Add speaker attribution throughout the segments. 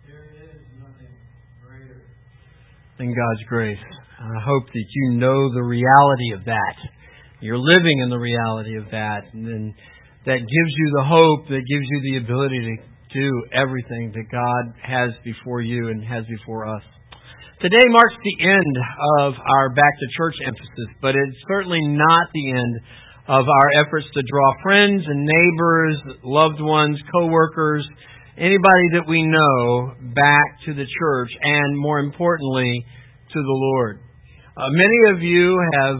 Speaker 1: In God's grace. I hope that you know the reality of that. You're living in the reality of that. And then that gives you the hope, that gives you the ability to do everything that God has before you and has before us. Today marks the end of our Back to Church emphasis, but it's certainly not the end of our efforts to draw friends and neighbors, loved ones, co-workers, anybody that we know back to the church and, more importantly, to the Lord. Many of you have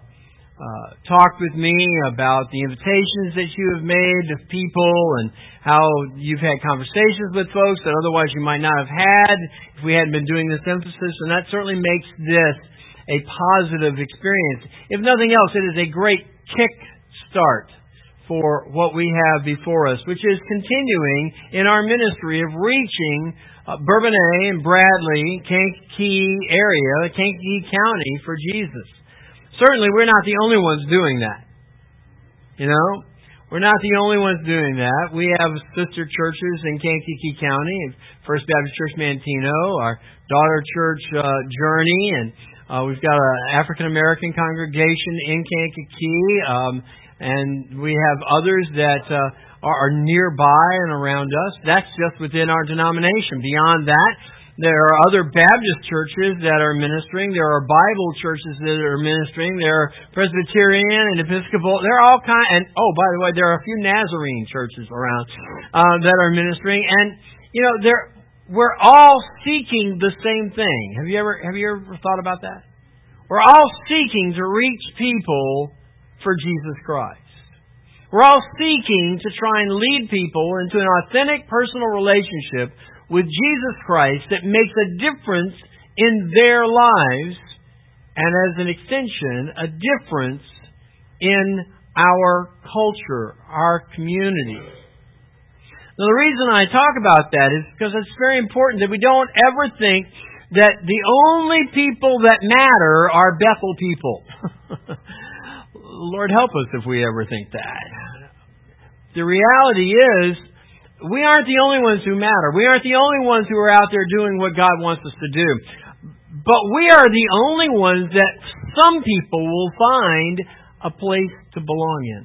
Speaker 1: talked with me about the invitations that you have made to people and how you've had conversations with folks that otherwise you might not have had if we hadn't been doing this emphasis, and that certainly makes this a positive experience. If nothing else, it is a great kick start for what we have before us, which is continuing in our ministry of reaching Bourbonnais and Bradley, Kankakee area, Kankakee County for Jesus. Certainly, we're not the only ones doing that. You know, we're not the only ones doing that. We have sister churches in Kankakee County, First Baptist Church Mantino, our daughter church Journey, and we've got an African American congregation in Kankakee. And we have others that are nearby and around us. That's just within our denomination. Beyond that, there are other Baptist churches that are ministering. There are Bible churches that are ministering. There are Presbyterian and Episcopal. There are all kinds. And by the way, there are a few Nazarene churches around that are ministering. And you know, we're all seeking the same thing. Have you ever thought about that? We're all seeking to reach people for Jesus Christ. We're all seeking to try and lead people into an authentic personal relationship with Jesus Christ that makes a difference in their lives and, as an extension, a difference in our culture, our community. Now, the reason I talk about that is because it's very important that we don't ever think that the only people that matter are Bethel people. Lord help us if we ever think that. The reality is, we aren't the only ones who matter. We aren't the only ones who are out there doing what God wants us to do. But we are the only ones that some people will find a place to belong in.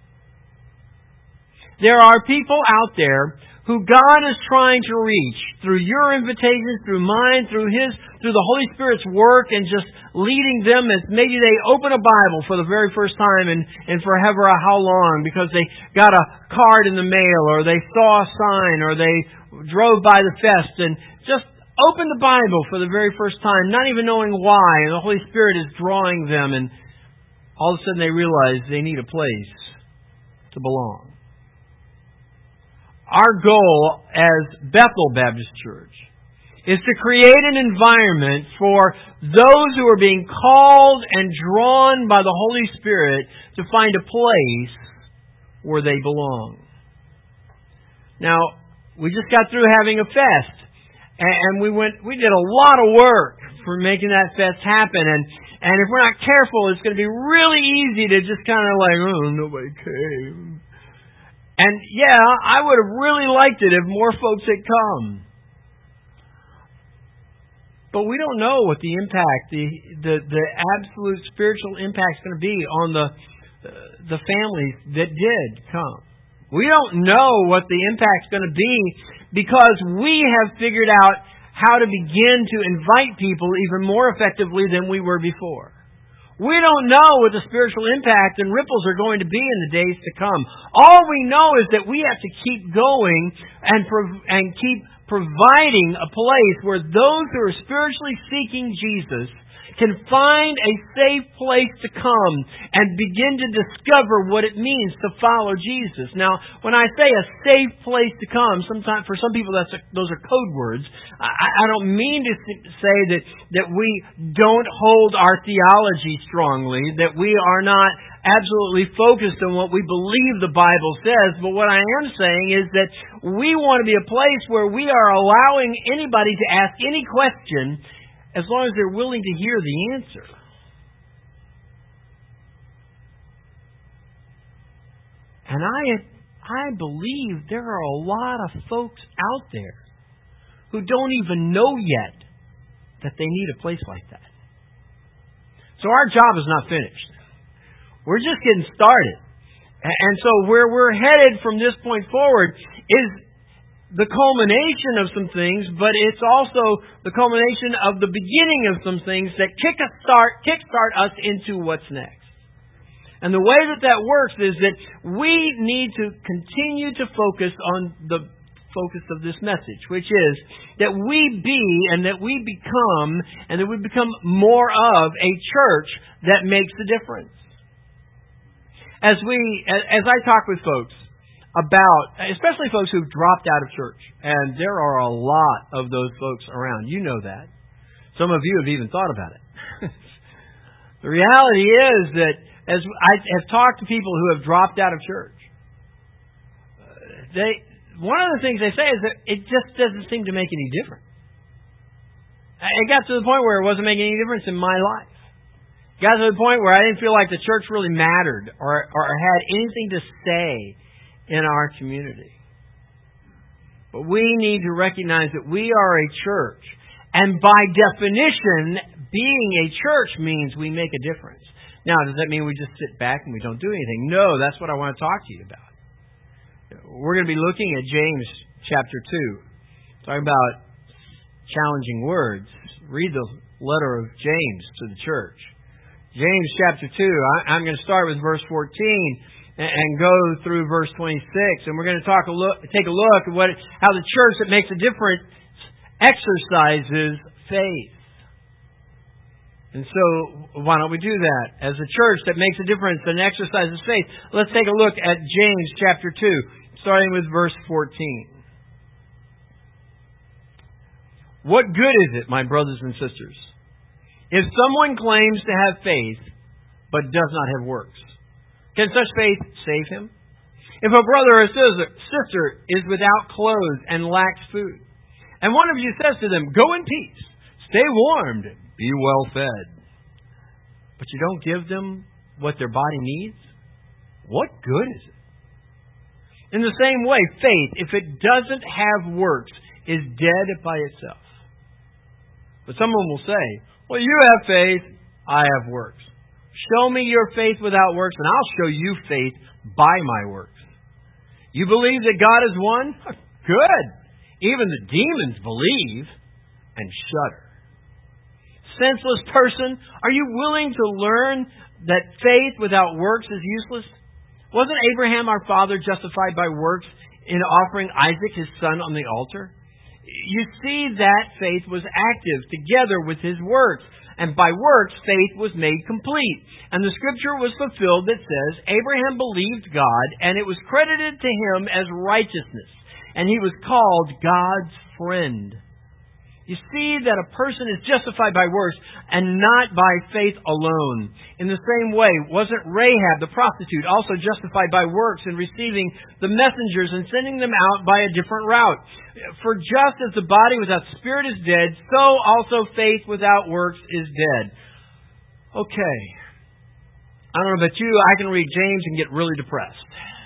Speaker 1: There are people out there who God is trying to reach through your invitations, through mine, through the Holy Spirit's work, and just leading them as maybe they open a Bible for the very first time and for ever how long because they got a card in the mail or they saw a sign or they drove by the fest and just open the Bible for the very first time, not even knowing why, and the Holy Spirit is drawing them, and all of a sudden they realize they need a place to belong. Our goal as Bethel Baptist Church is to create an environment for those who are being called and drawn by the Holy Spirit to find a place where they belong. Now, we just got through having a fest, and we did a lot of work for making that fest happen, and if we're not careful, it's going to be really easy to just kind of like, nobody came. And yeah, I would have really liked it if more folks had come. But we don't know what the impact, the absolute spiritual impact is going to be on the families that did come. We don't know what the impact is going to be because we have figured out how to begin to invite people even more effectively than we were before. We don't know what the spiritual impact and ripples are going to be in the days to come. All we know is that we have to keep going and keep providing a place where those who are spiritually seeking Jesus can find a safe place to come and begin to discover what it means to follow Jesus. Now, when I say a safe place to come, sometimes for some people those are code words. I don't mean to say that we don't hold our theology strongly, that we are not absolutely focused on what we believe the Bible says, but what I am saying is that we want to be a place where we are allowing anybody to ask any question as long as they're willing to hear the answer. And I believe there are a lot of folks out there who don't even know yet that they need a place like that. So our job is not finished. We're just getting started. And so where we're headed from this point forward is the culmination of some things, but it's also the culmination of the beginning of some things that kickstart us into what's next. And the way that works is that we need to continue to focus on the focus of this message, which is that we be and that we become and that we become more of a church that makes a difference. As I talk with folks about, especially folks who've dropped out of church, and there are a lot of those folks around. You know that. Some of you have even thought about it. The reality is that as I have talked to people who have dropped out of church, one of the things they say is that it just doesn't seem to make any difference. It got to the point where it wasn't making any difference in my life. It got to the point where I didn't feel like the church really mattered or had anything to say in our community. But we need to recognize that we are a church. And by definition, being a church means we make a difference. Now, does that mean we just sit back and we don't do anything? No, that's what I want to talk to you about. We're going to be looking at James chapter 2, talking about challenging words. Read the letter of James to the church. James chapter 2, I'm going to start with verse 14 and go through verse 26. And we're going to take a look at how the church that makes a difference exercises faith. And so, why don't we do that? As a church that makes a difference and exercises faith, let's take a look at James chapter 2, starting with verse 14. What good is it, my brothers and sisters, if someone claims to have faith, but does not have works? Can such faith save him? If a brother or sister is without clothes and lacks food, and one of you says to them, go in peace, stay warmed, be well fed, but you don't give them what their body needs, what good is it? In the same way, faith, if it doesn't have works, is dead by itself. But someone will say, well, you have faith, I have works. Show me your faith without works, and I'll show you faith by my works. You believe that God is one? Good. Even the demons believe and shudder. Senseless person, are you willing to learn that faith without works is useless? Wasn't Abraham our father justified by works in offering Isaac his son on the altar? You see that faith was active together with his works. And by works, faith was made complete. And the scripture was fulfilled that says, Abraham believed God, and it was credited to him as righteousness. And he was called God's friend. You see that a person is justified by works and not by faith alone. In the same way, wasn't Rahab the prostitute also justified by works in receiving the messengers and sending them out by a different route? For just as the body without spirit is dead, so also faith without works is dead. Okay. I don't know about you, I can read James and get really depressed.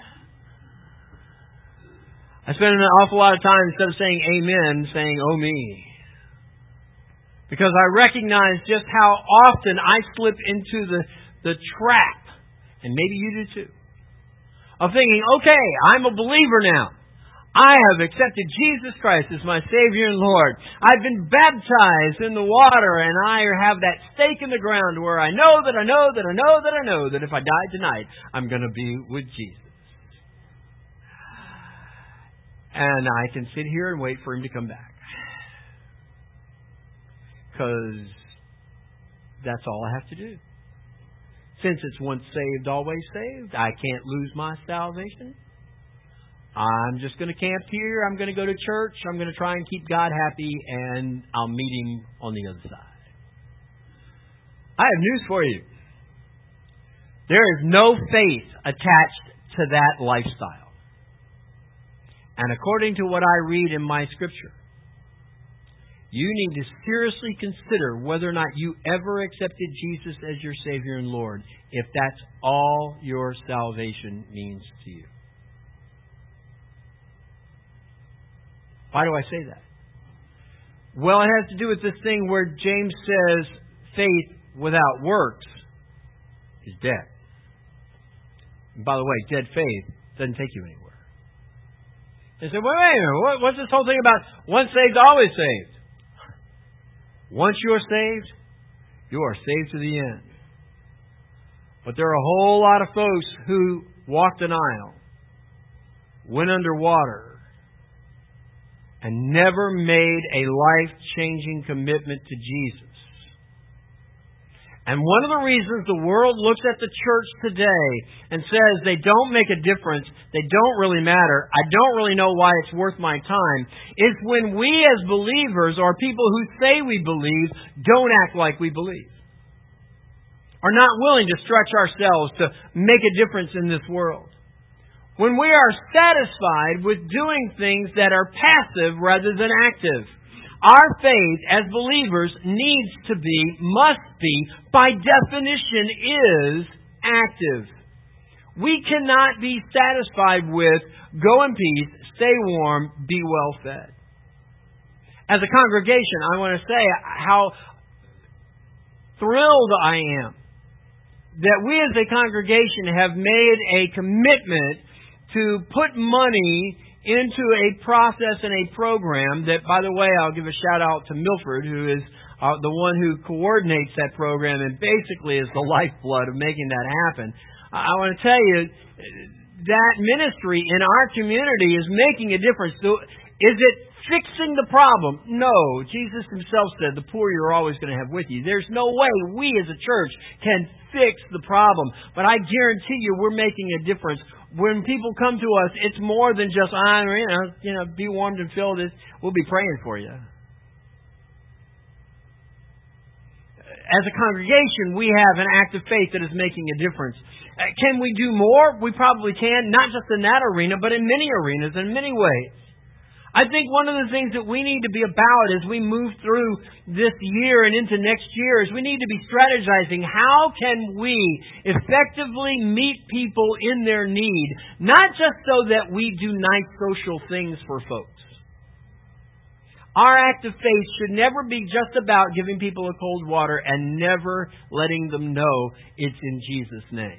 Speaker 1: I spend an awful lot of time, instead of saying amen, saying, oh me. Because I recognize just how often I slip into the trap, and maybe you do too, of thinking, okay, I'm a believer now. I have accepted Jesus Christ as my Savior and Lord. I've been baptized in the water, and I have that stake in the ground where I know that if I die tonight, I'm going to be with Jesus. And I can sit here and wait for Him to come back. Because that's all I have to do. Since it's once saved, always saved, I can't lose my salvation. I'm just going to camp here. I'm going to go to church. I'm going to try and keep God happy, and I'll meet Him on the other side. I have news for you. There is no faith attached to that lifestyle. And according to what I read in my scripture, you need to seriously consider whether or not you ever accepted Jesus as your Savior and Lord, if that's all your salvation means to you. Why do I say that? Well, it has to do with this thing where James says faith without works is dead. And by the way, dead faith doesn't take you anywhere. They say, well, wait a minute, what's this whole thing about once saved, always saved? Once you're saved, you are saved to the end. But there are a whole lot of folks who walked an aisle, went underwater, and never made a life-changing commitment to Jesus. And one of the reasons the world looks at the church today and says they don't make a difference, they don't really matter, I don't really know why it's worth my time, is when we as believers, or people who say we believe, don't act like we believe. Are not willing to stretch ourselves to make a difference in this world. When we are satisfied with doing things that are passive rather than active. Our faith as believers needs to be, must be, by definition is active. We cannot be satisfied with go in peace, stay warm, be well fed. As a congregation, I want to say how thrilled I am that we as a congregation have made a commitment to put money into a process and a program that, by the way, I'll give a shout out to Milford, who is the one who coordinates that program and basically is the lifeblood of making that happen. I want to tell you, that ministry in our community is making a difference. So is it fixing the problem? No. Jesus himself said, the poor you're always going to have with you. There's no way we as a church can fix the problem. But I guarantee you we're making a difference. When people come to us, it's more than just, be warmed and filled. We'll be praying for you. As a congregation, we have an active faith that is making a difference. Can we do more? We probably can, not just in that arena, but in many arenas, in many ways. I think one of the things that we need to be about as we move through this year and into next year is we need to be strategizing how can we effectively meet people in their need, not just so that we do nice social things for folks. Our act of faith should never be just about giving people a cold water and never letting them know it's in Jesus' name.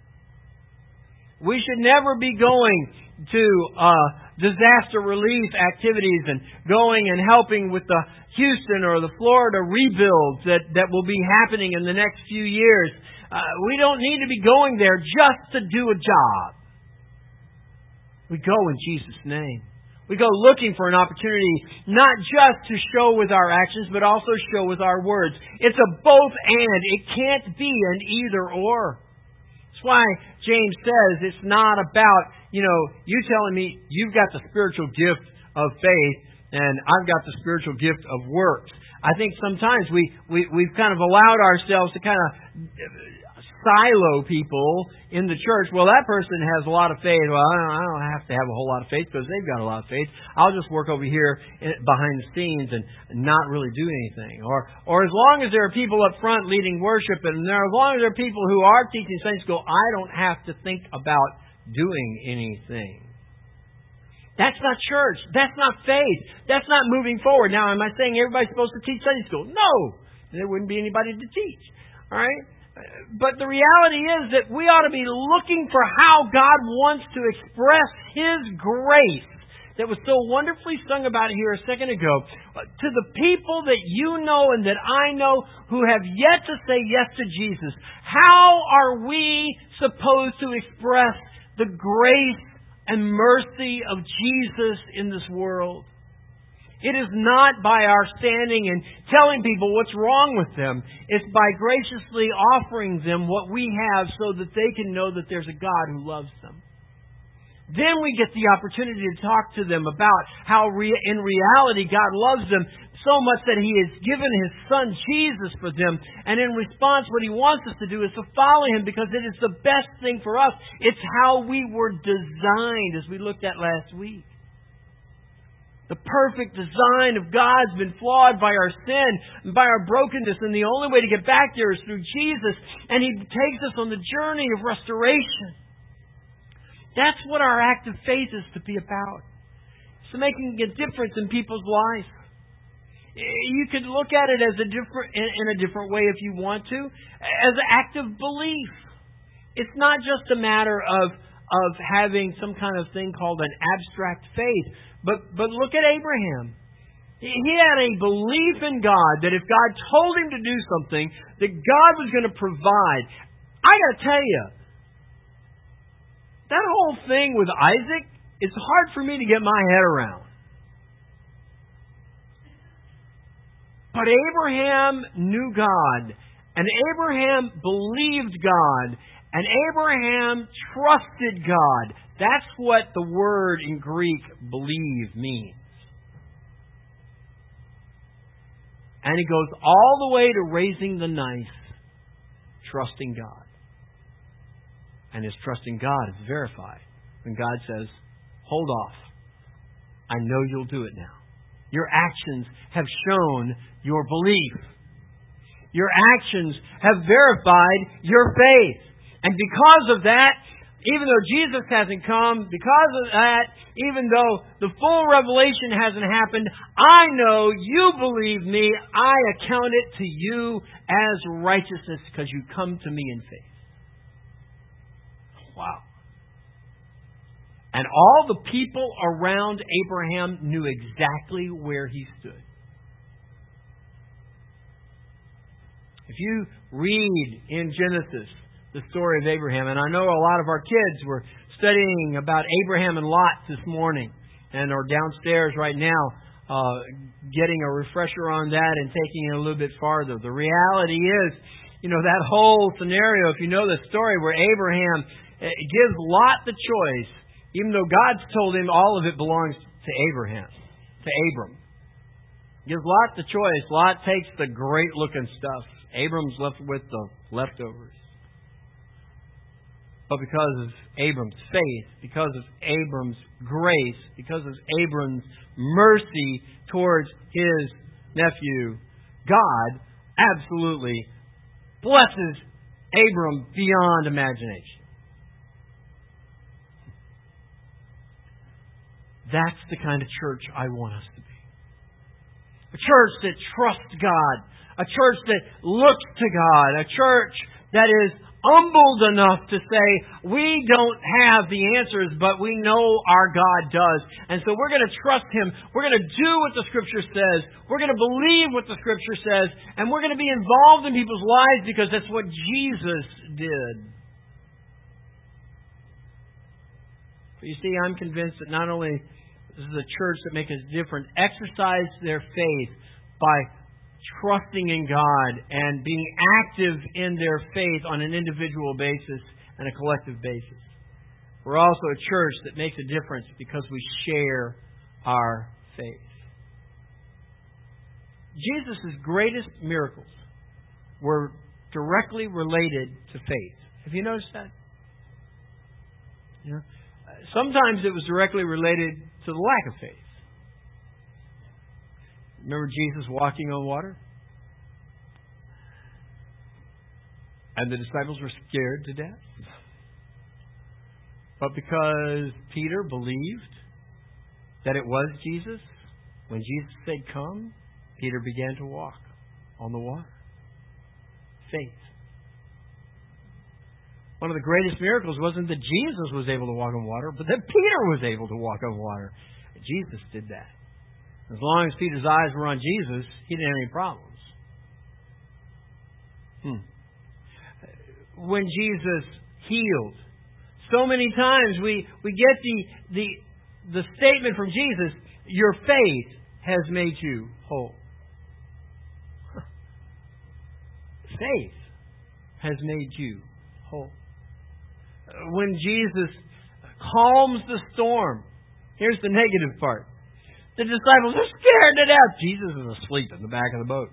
Speaker 1: We should never be going to disaster relief activities and going and helping with the Houston or the Florida rebuilds that will be happening in the next few years. We don't need to be going there just to do a job. We go in Jesus' name. We go looking for an opportunity not just to show with our actions, but also show with our words. It's a both and. It can't be an either or. That's why James says it's not about, you telling me you've got the spiritual gift of faith and I've got the spiritual gift of works. I think sometimes we've kind of allowed ourselves to kind of silo people in the church. Well, that person has a lot of faith. Well, I don't have to have a whole lot of faith because they've got a lot of faith. I'll just work over here behind the scenes and not really do anything. Or as long as there are people up front leading worship and as long as there are people who are teaching Sunday school, I don't have to think about doing anything. That's not church. That's not faith. That's not moving forward. Now, am I saying everybody's supposed to teach Sunday school? No. There wouldn't be anybody to teach. All right? But the reality is that we ought to be looking for how God wants to express His grace that was so wonderfully sung about here a second ago to the people that you know and that I know who have yet to say yes to Jesus. How are we supposed to express the grace and mercy of Jesus in this world? It is not by our standing and telling people what's wrong with them. It's by graciously offering them what we have so that they can know that there's a God who loves them. Then we get the opportunity to talk to them about how in reality God loves them so much that He has given His Son Jesus for them. And in response, what He wants us to do is to follow Him because it is the best thing for us. It's how we were designed, as we looked at last week. The perfect design of God's been flawed by our sin and by our brokenness. And the only way to get back there is through Jesus. And He takes us on the journey of restoration. That's what our act of faith is to be about. It's making a difference in people's lives. You could look at it as in a different way if you want to, as an act of belief. It's not just a matter of having some kind of thing called an abstract faith, but look at Abraham. He had a belief in God that if God told him to do something, that God was going to provide. I got to tell you, that whole thing with Isaac, it's hard for me to get my head around. But Abraham knew God, and Abraham believed God, and Abraham trusted God. That's what the word in Greek, believe, means. And it goes all the way to raising the knife, trusting God. And his trusting God is verified when God says, hold off. I know you'll do it now. Your actions have shown your belief. Your actions have verified your faith. And because of that, even though Jesus hasn't come, because of that, even though the full revelation hasn't happened, I know you believe me. I account it to you as righteousness because you come to me in faith. Wow. And all the people around Abraham knew exactly where he stood. If you read in Genesis the story of Abraham, and I know a lot of our kids were studying about Abraham and Lot this morning and are downstairs right now getting a refresher on that and taking it a little bit farther. The reality is, that whole scenario, if you know the story where Abraham gives Lot the choice, even though God's told him all of it belongs to Abram. Gives Lot the choice. Lot takes the great looking stuff. Abram's left with the leftovers. But because of Abram's faith, because of Abram's grace, because of Abram's mercy towards his nephew, God absolutely blesses Abram beyond imagination. That's the kind of church I want us to be. A church that trusts God. A church that looks to God. A church that is humbled enough to say, we don't have the answers, but we know our God does. And so we're going to trust Him. We're going to do what the Scripture says. We're going to believe what the Scripture says. And we're going to be involved in people's lives because that's what Jesus did. But you see, I'm convinced that not only this is a church that makes a difference, exercise their faith by trusting in God and being active in their faith on an individual basis and a collective basis. We're also a church that makes a difference because we share our faith. Jesus' greatest miracles were directly related to faith. Have you noticed that? Sometimes it was directly related to the lack of faith. Remember Jesus walking on water? And the disciples were scared to death. But because Peter believed that it was Jesus, when Jesus said, come, Peter began to walk on the water. Faith. One of the greatest miracles wasn't that Jesus was able to walk on water, but that Peter was able to walk on water. Jesus did that. As long as Peter's eyes were on Jesus, he didn't have any problems. When Jesus healed, so many times we get the statement from Jesus, your faith has made you whole. Faith has made you whole. When Jesus calms the storm, here's the negative part. The disciples are scared to death. Jesus is asleep in the back of the boat.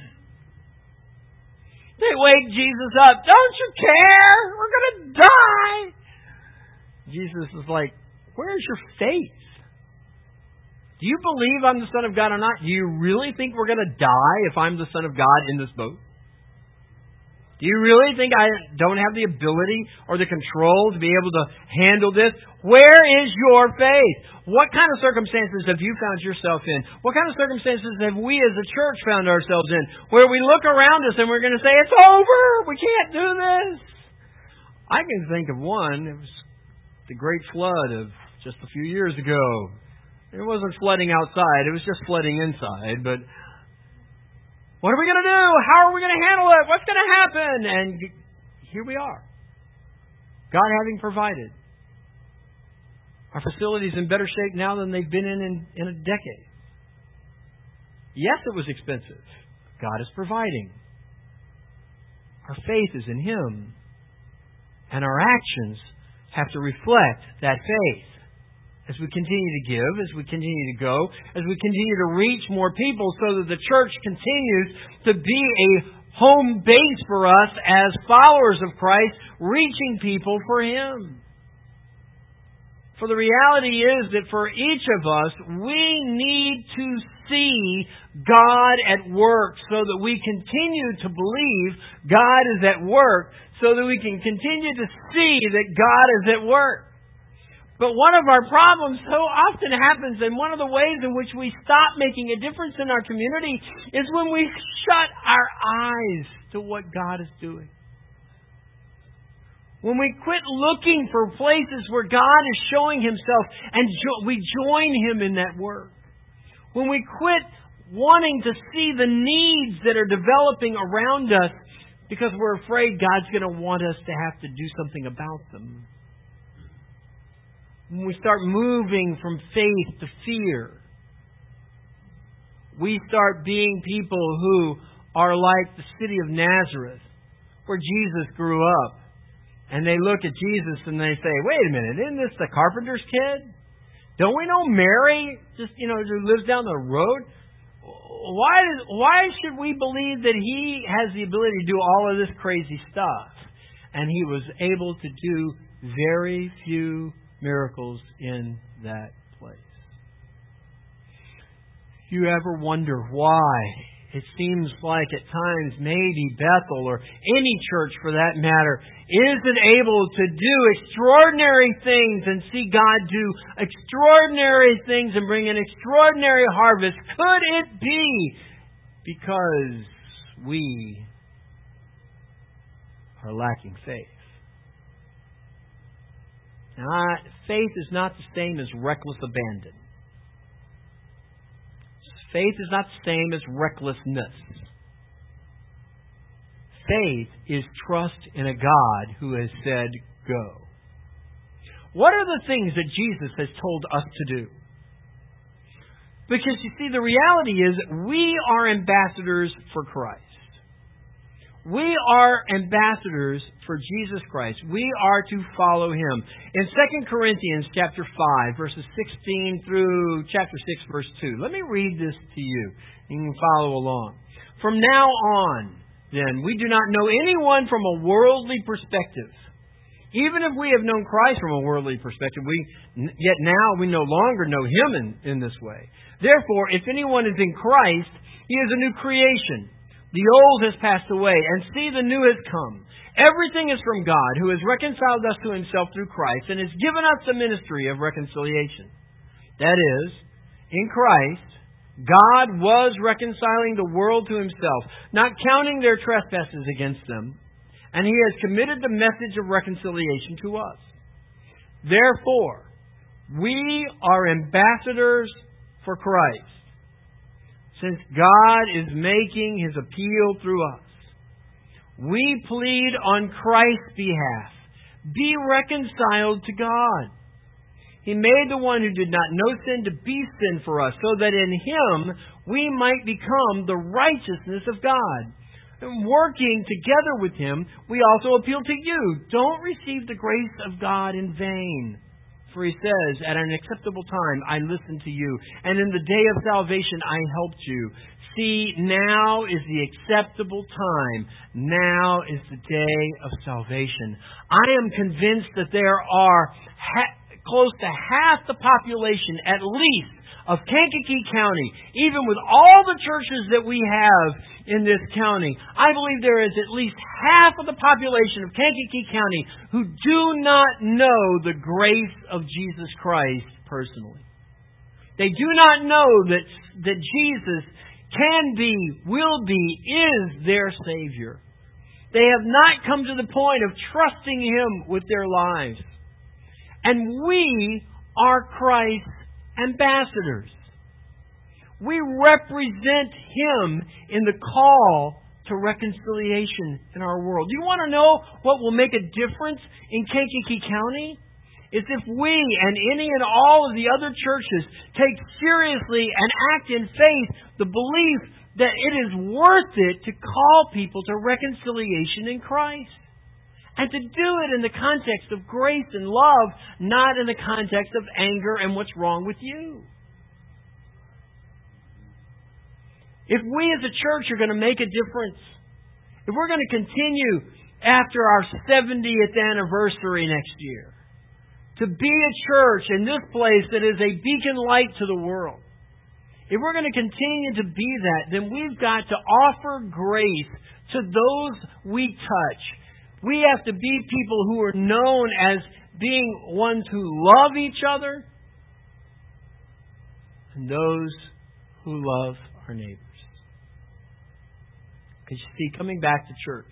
Speaker 1: They wake Jesus up. Don't you care? We're going to die. Jesus is like, where's your faith? Do you believe I'm the Son of God or not? Do you really think we're going to die if I'm the Son of God in this boat? Do you really think I don't have the ability or the control to be able to handle this? Where is your faith? What kind of circumstances have you found yourself in? What kind of circumstances have we as a church found ourselves in? Where we look around us and we're going to say, it's over! We can't do this! I can think of one. It was the great flood of just a few years ago. It wasn't flooding outside. It was just flooding inside. But what are we going to do? How are we going to handle it? What's going to happen? And here we are. God having provided. Our facility's in better shape now than they've been in a decade. Yes, it was expensive. God is providing. Our faith is in Him. And our actions have to reflect that faith. As we continue to give, as we continue to go, as we continue to reach more people so that the church continues to be a home base for us as followers of Christ, reaching people for Him. For the reality is that for each of us, we need to see God at work so that we continue to believe God is at work, so that we can continue to see that God is at work. But one of our problems so often happens, and one of the ways in which we stop making a difference in our community is when we shut our eyes to what God is doing. When we quit looking for places where God is showing Himself and we join Him in that work. When we quit wanting to see the needs that are developing around us because we're afraid God's going to want us to have to do something about them. When we start moving from faith to fear, we start being people who are like the city of Nazareth, where Jesus grew up. And they look at Jesus and they say, wait a minute, isn't this the carpenter's kid? Don't we know Mary, who lives down the road? Why should we believe that He has the ability to do all of this crazy stuff? And He was able to do very few miracles in that place. You ever wonder why it seems like at times maybe Bethel or any church for that matter isn't able to do extraordinary things and see God do extraordinary things and bring an extraordinary harvest? Could it be because we are lacking faith? Now, faith is not the same as reckless abandon. Faith is not the same as recklessness. Faith is trust in a God who has said, go. What are the things that Jesus has told us to do? Because you see, the reality is we are ambassadors for Christ. We are ambassadors for Jesus Christ. We are to follow Him. In 2 Corinthians chapter 5, verses 16 through chapter 6, verse 2. Let me read this to you. You can follow along. From now on, then, we do not know anyone from a worldly perspective. Even if we have known Christ from a worldly perspective, yet now we no longer know Him in this way. Therefore, if anyone is in Christ, he is a new creation. The old has passed away, and see, the new has come. Everything is from God, who has reconciled us to Himself through Christ, and has given us the ministry of reconciliation. That is, in Christ, God was reconciling the world to Himself, not counting their trespasses against them, and He has committed the message of reconciliation to us. Therefore, we are ambassadors for Christ, since God is making His appeal through us. We plead on Christ's behalf. Be reconciled to God. He made the one who did not know sin to be sin for us, so that in Him we might become the righteousness of God. And working together with Him, we also appeal to you. Don't receive the grace of God in vain. For He says, at an acceptable time I listened to you, and in the day of salvation I helped you. See, now is the acceptable time. Now is the day of salvation. I am convinced that there are close to half the population, at least, of Kankakee County, even with all the churches that we have in this county, I believe there is at least half of the population of Kankakee County who do not know the grace of Jesus Christ personally. They do not know that Jesus can be, will be, is their Savior. They have not come to the point of trusting Him with their lives. And we are Christ's ambassadors. We represent Him in the call to reconciliation in our world. Do you want to know what will make a difference in Kankakee County? It's if we and any and all of the other churches take seriously and act in faith the belief that it is worth it to call people to reconciliation in Christ. And to do it in the context of grace and love, not in the context of anger and what's wrong with you. If we as a church are going to make a difference, if we're going to continue after our 70th anniversary next year, to be a church in this place that is a beacon light to the world, if we're going to continue to be that, then we've got to offer grace to those we touch. We have to be people who are known as being ones who love each other and those who love our neighbors. Because you see, coming back to church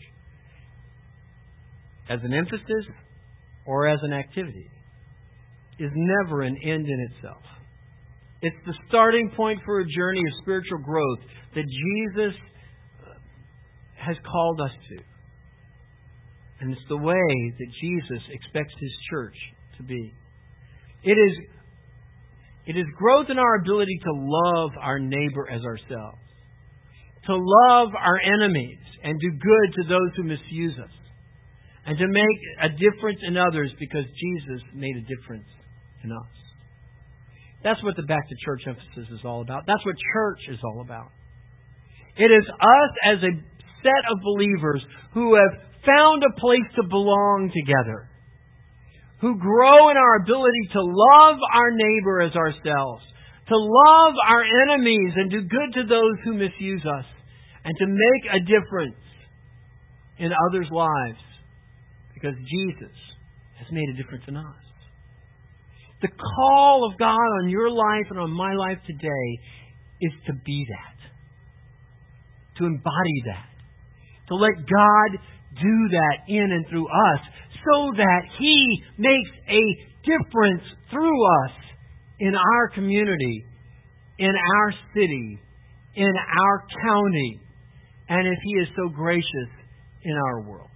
Speaker 1: as an emphasis or as an activity is never an end in itself. It's the starting point for a journey of spiritual growth that Jesus has called us to. And it's the way that Jesus expects His church to be. It is growth in our ability to love our neighbor as ourselves. To love our enemies and do good to those who misuse us. And to make a difference in others because Jesus made a difference in us. That's what the Back to Church emphasis is all about. That's what church is all about. It is us as a set of believers who have found a place to belong together. Who grow in our ability to love our neighbor as ourselves. To love our enemies and do good to those who misuse us. And to make a difference in others' lives. Because Jesus has made a difference in us. The call of God on your life and on my life today is to be that. To embody that. To let God do that in and through us so that He makes a difference through us in our community, in our city, in our county, and if He is so gracious, in our world.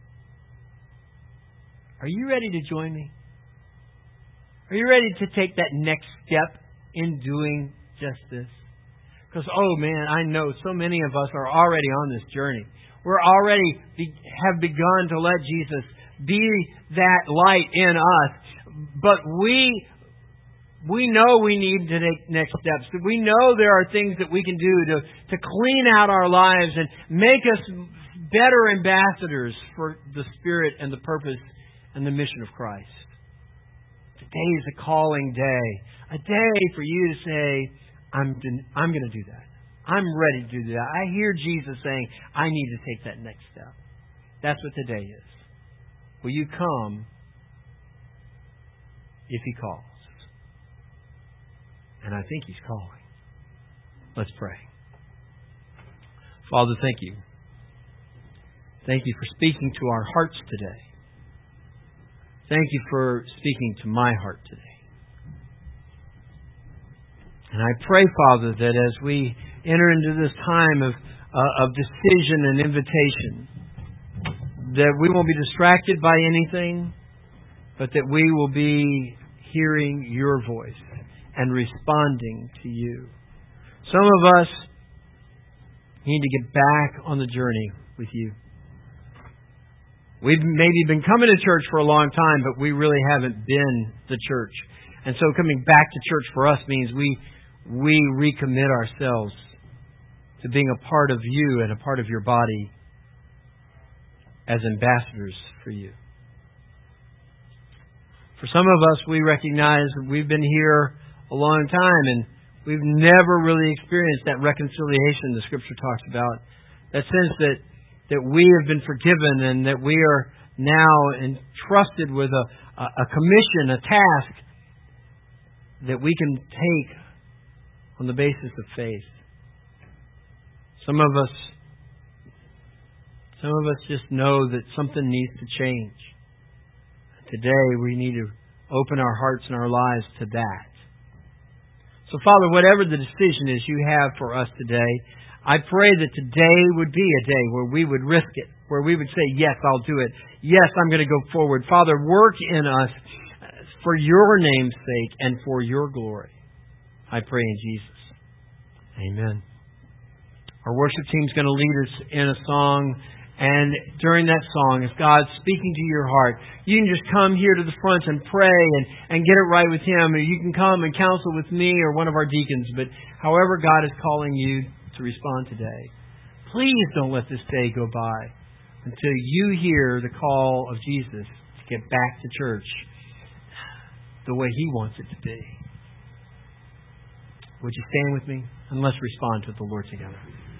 Speaker 1: Are you ready to join me? Are you ready to take that next step in doing just this? Because, oh man, I know so many of us are already on this journey. We're already have begun to let Jesus be that light in us. But we know we need to take next steps. We know there are things that we can do to clean out our lives and make us better ambassadors for the Spirit and the purpose and the mission of Christ. Today is a calling day. A day for you to say, I'm going to do that. I'm ready to do that. I hear Jesus saying, I need to take that next step. That's what today is. Will you come if He calls? And I think He's calling. Let's pray. Father, thank You. Thank You for speaking to our hearts today. Thank You for speaking to my heart today. And I pray, Father, that as we enter into this time of decision and invitation, that we won't be distracted by anything, but that we will be hearing Your voice and responding to You. Some of us need to get back on the journey with You. We've maybe been coming to church for a long time, but we really haven't been the church. And so coming back to church for us means we recommit ourselves to being a part of You and a part of Your body as ambassadors for You. For some of us, we recognize that we've been here a long time and We've never really experienced that reconciliation the Scripture talks about. That sense that we have been forgiven and that we are now entrusted with a commission, a task that we can take on the basis of faith. Some of us just know that something needs to change. Today we need to open our hearts and our lives to that. So Father, whatever the decision is you have for us today, I pray that today would be a day where we would risk it, where we would say, yes, I'll do it. Yes, I'm going to go forward. Father, work in us for your name's sake and for your glory. I pray in Jesus. Amen. Our worship team's going to lead us in a song. And during that song, if God's speaking to your heart, you can just come here to the front and pray and get it right with Him. Or you can come and counsel with me or one of our deacons. But however God is calling you to respond today, please don't let this day go by until you hear the call of Jesus to get back to church the way He wants it to be. Would you stand with me? And let's respond to the Lord together.